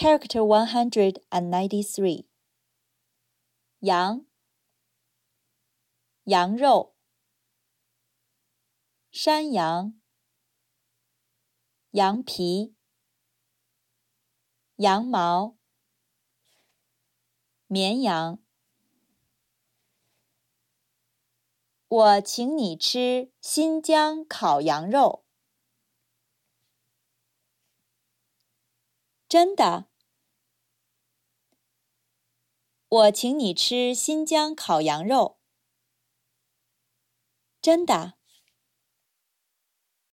Character 193. 羊，羊肉，山羊，羊皮，羊毛，绵羊。我请你吃新疆烤羊肉。真的？我请你吃新疆烤羊肉。真的。